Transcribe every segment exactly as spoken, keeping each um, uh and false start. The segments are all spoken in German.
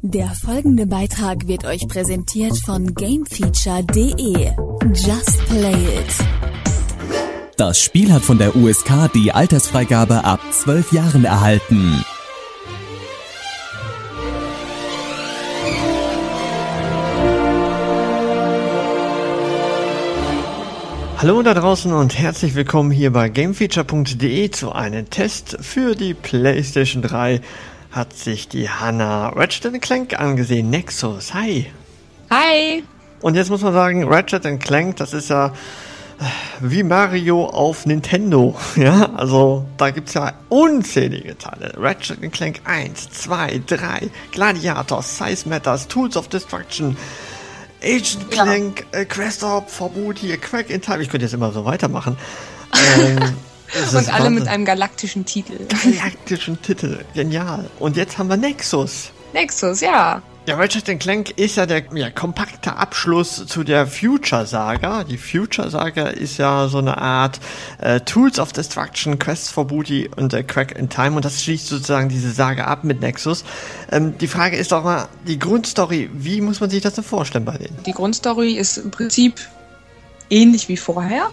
Der folgende Beitrag wird euch präsentiert von Gamefeature punkt de. Just play it. Das Spiel hat von der U S K die Altersfreigabe ab zwölf Jahren erhalten. Hallo da draußen und herzlich willkommen hier bei Gamefeature punkt de zu einem Test für die PlayStation drei. Hat sich die Hanna Ratchet and Clank angesehen. Nexus, hi. Hi. Und jetzt muss man sagen, Ratchet and Clank, das ist ja wie Mario auf Nintendo. Ja, also da gibt es ja unzählige Teile. Ratchet and Clank eins, zwei, drei, Gladiator, Size Matters, Tools of Destruction, Agent Clank, ja. äh, Quest of Forbuti, Crack in Time. Ich könnte jetzt immer so weitermachen. Ähm, Und alle mit einem galaktischen Titel. Galaktischen Titel, genial. Und jetzt haben wir Nexus. Nexus, ja. Ja, Ratchet and Clank ist ja der ja, kompakte Abschluss zu der Future-Saga. Die Future-Saga ist ja so eine Art äh, Tools of Destruction, Quest for Booty und äh, Crack in Time. Und das schließt sozusagen diese Saga ab mit Nexus. Ähm, die Frage ist doch mal, die Grundstory, wie muss man sich das denn vorstellen bei denen? Die Grundstory ist im Prinzip ähnlich wie vorher.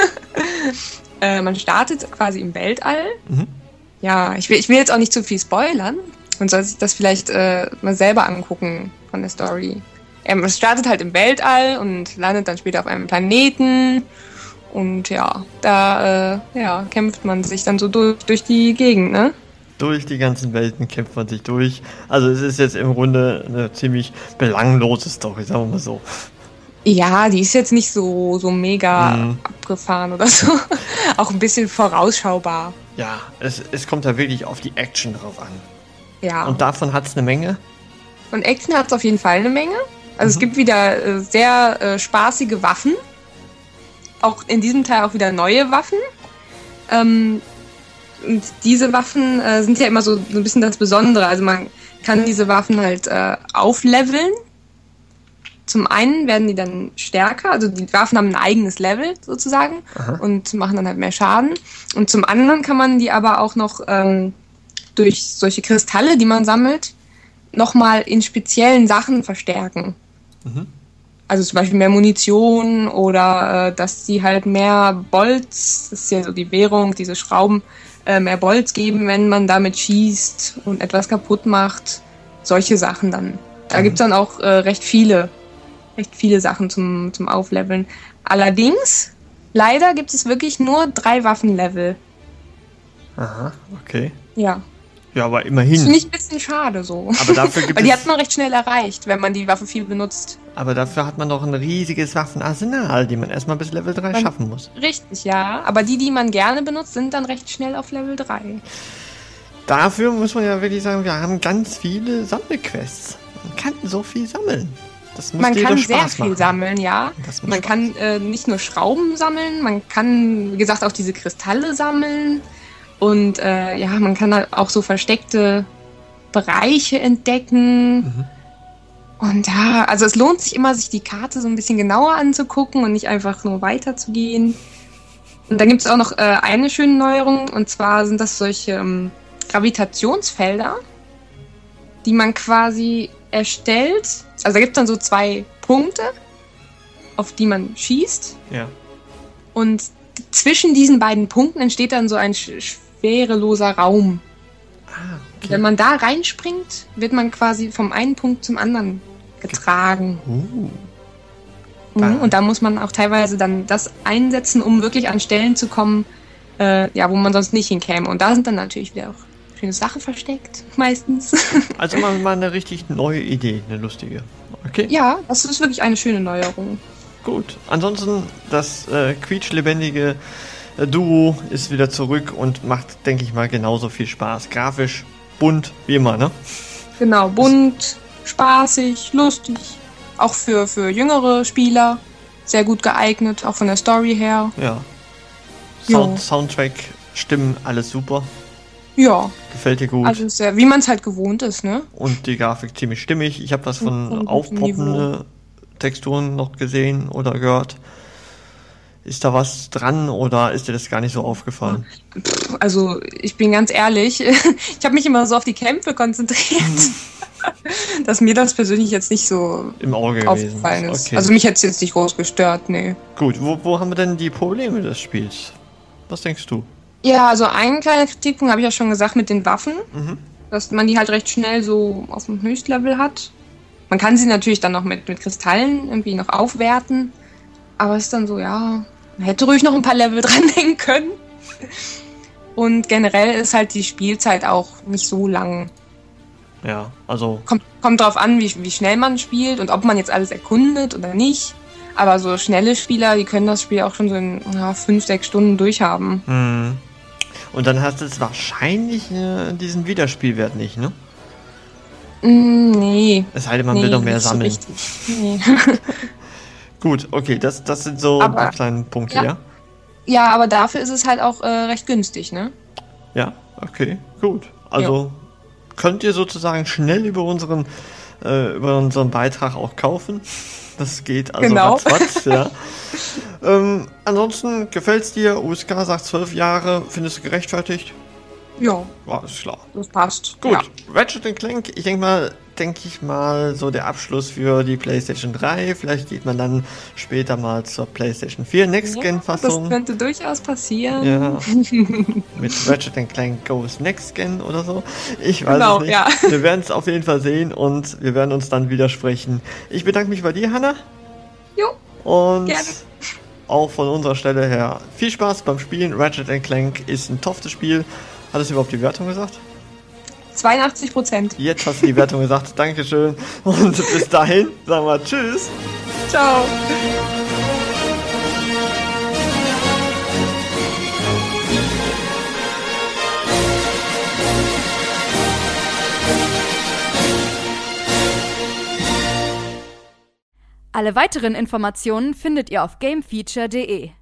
äh, man startet quasi im Weltall. Mhm. Ja, ich will, ich will jetzt auch nicht zu viel spoilern. Man soll sich das vielleicht äh, mal selber angucken von der Story. Ähm, es startet halt im Weltall und landet dann später auf einem Planeten. Und ja, da äh, ja, kämpft man sich dann so durch, durch die Gegend, ne? Durch die ganzen Welten kämpft man sich durch. Also es ist jetzt im Grunde eine ziemlich belanglose Story, sagen wir mal so. Ja, die ist jetzt nicht so, so mega mhm. abgefahren oder so. Auch ein bisschen vorausschaubar. Ja, es, es kommt ja wirklich auf die Action drauf an. Ja. Und davon hat es eine Menge? Und Action hat es auf jeden Fall eine Menge. Also mhm. es gibt wieder äh, sehr äh, spaßige Waffen. Auch in diesem Teil auch wieder neue Waffen. Ähm, und diese Waffen äh, sind ja immer so, so ein bisschen das Besondere. Also man kann diese Waffen halt äh, aufleveln. Zum einen werden die dann stärker, also die Waffen haben ein eigenes Level sozusagen. Aha. Und machen dann halt mehr Schaden. Und zum anderen kann man die aber auch noch ähm, durch solche Kristalle, die man sammelt, nochmal in speziellen Sachen verstärken. Mhm. Also zum Beispiel mehr Munition oder äh, dass sie halt mehr Bolz, das ist ja so die Währung, diese Schrauben, äh, mehr Bolz geben, wenn man damit schießt und etwas kaputt macht. Solche Sachen dann. Da mhm. gibt es dann auch äh, recht viele, recht viele Sachen zum, zum Aufleveln. Allerdings, leider gibt es wirklich nur drei Waffenlevel. Aha, okay. Ja. Ja, aber immerhin. Das finde ich ein bisschen schade so. Aber dafür gibt Weil die hat man recht schnell erreicht, wenn man die Waffe viel benutzt. Aber dafür hat man doch ein riesiges Waffenarsenal, die man erstmal bis Level drei man, schaffen muss. Richtig, ja. Aber die, die man gerne benutzt, sind dann recht schnell auf Level drei. Dafür muss man ja wirklich sagen, wir haben ganz viele Sammelquests. Man kann so viel sammeln. Das muss man kann Spaß sehr machen. viel sammeln, ja. Man kann äh, nicht nur Schrauben sammeln, man kann, wie gesagt, auch diese Kristalle sammeln. Und äh, ja, man kann halt auch so versteckte Bereiche entdecken. Mhm. Und ja, also es lohnt sich immer, sich die Karte so ein bisschen genauer anzugucken und nicht einfach nur weiterzugehen. Und dann gibt es auch noch äh, eine schöne Neuerung, und zwar sind das solche ähm, Gravitationsfelder, die man quasi erstellt. Also da gibt es dann so zwei Punkte, auf die man schießt. Ja. Und zwischen diesen beiden Punkten entsteht dann so ein sch- schwereloser Raum. Ah, okay. Wenn man da reinspringt, wird man quasi vom einen Punkt zum anderen getragen. Uh. Mhm, und da muss man auch teilweise dann das einsetzen, um wirklich an Stellen zu kommen, äh, ja, wo man sonst nicht hinkäme. Und da sind dann natürlich wieder auch schöne Sachen versteckt, meistens. Also mal, mal eine richtig neue Idee, eine lustige. Okay. Ja, das ist wirklich eine schöne Neuerung. Gut. Ansonsten, das äh, quietschlebendige äh, Duo ist wieder zurück und macht, denke ich mal, genauso viel Spaß. Grafisch, bunt, wie immer, ne? Genau, bunt, spaßig, lustig. Auch für, für jüngere Spieler sehr gut geeignet, auch von der Story her. Ja. Sound, Soundtrack, Stimmen, alles super. Ja. Gefällt dir gut. Also sehr, wie man es halt gewohnt ist, ne? Und die Grafik ziemlich stimmig. Ich habe was von aufpoppende Texturen noch gesehen oder gehört. Ist da was dran oder ist dir das gar nicht so aufgefallen? Also ich bin ganz ehrlich, ich habe mich immer so auf die Kämpfe konzentriert, dass mir das persönlich jetzt nicht so im Auge aufgefallen gewesen ist. Okay. Also mich hätte es jetzt nicht groß gestört, nee. Gut, wo, wo haben wir denn die Probleme des Spiels? Was denkst du? Ja, also einen kleinen Kritikpunkt habe ich ja schon gesagt mit den Waffen, Mhm. dass man die halt recht schnell so auf dem Höchstlevel hat. Man kann sie natürlich dann noch mit, mit Kristallen irgendwie noch aufwerten, aber es ist dann so, ja, man hätte ruhig noch ein paar Level dranhängen können. Und generell ist halt die Spielzeit auch nicht so lang. Ja, also... Kommt, kommt drauf an, wie, wie schnell man spielt und ob man jetzt alles erkundet oder nicht. Aber so schnelle Spieler, die können das Spiel auch schon so in ja, fünf, sechs Stunden durchhaben. Hm. Und dann hast du es wahrscheinlich äh, diesen Wiederspielwert nicht, ne? Mm, nee. Es sei denn, man nee, will noch mehr nicht so sammeln. richtig. Nee. Gut, okay, das, das sind so Aber- die kleinen Punkte, ja. ja? Ja, aber dafür ist es halt auch äh, recht günstig, ne? Ja, okay, gut. Also könnt ihr sozusagen schnell über unseren, äh, über unseren Beitrag auch kaufen. Das geht also Genau. ratzfatz, ja. ähm, ansonsten gefällt's dir? U S K sagt zwölf Jahre, findest du gerechtfertigt? Ja, Ja, ist klar. das passt. Gut, Ja. Ratchet and Clank, ich denke mal, denke ich mal, so der Abschluss für die PlayStation drei. Vielleicht geht man dann später mal zur PlayStation vier Das Next-Gen-Fassung. könnte durchaus passieren. Ja, mit Ratchet and Clank Goes Next Gen oder so. Ich weiß Genau, es nicht. ja. Wir werden es auf jeden Fall sehen und wir werden uns dann widersprechen. Ich bedanke mich bei dir, Hanna. Jo, Und Gerne. auch von unserer Stelle her viel Spaß beim Spielen. Ratchet and Clank ist ein toffes Spiel. Hat es überhaupt die Wertung gesagt? zweiundachtzig Prozent. Jetzt hast du die Wertung gesagt. Dankeschön. Und bis dahin, sagen wir tschüss. Ciao. Alle weiteren Informationen findet ihr auf gamefeature punkt de.